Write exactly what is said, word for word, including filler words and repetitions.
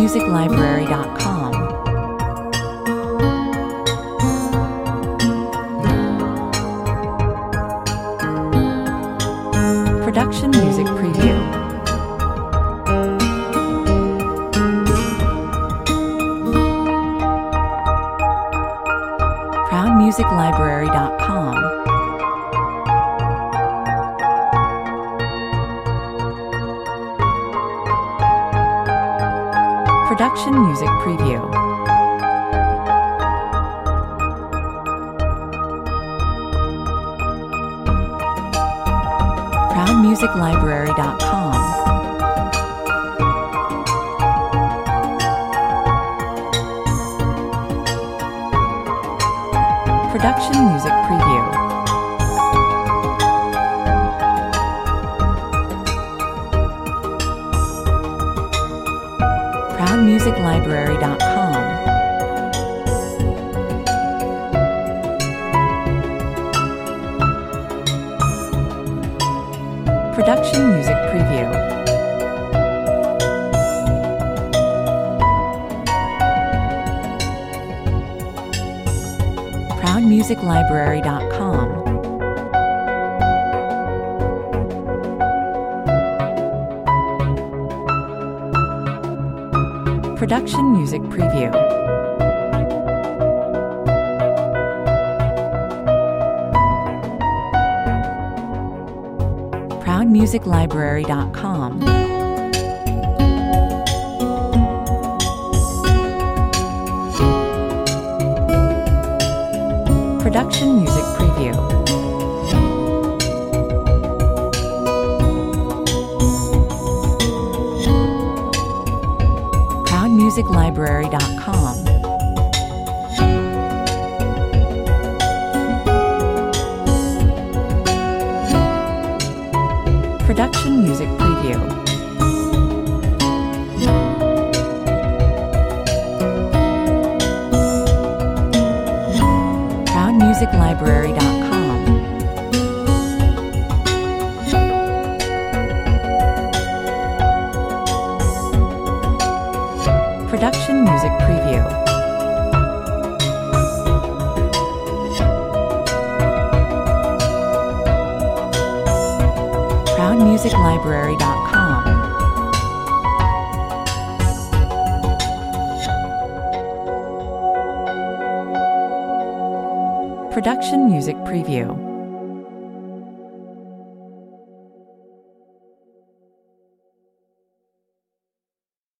music library dot com. Production Music Preview. proud music library dot com. Production Music Preview. proud music library dot com. Production Music Preview. proud music library dot com. Production Music Preview. proud music library dot com. Production Music Preview. proud music library dot com. Production Music Preview. proud music library dot com. Production Music Preview. proud music library dot com. Production Music Preview. proud music library dot com. Production Music Preview.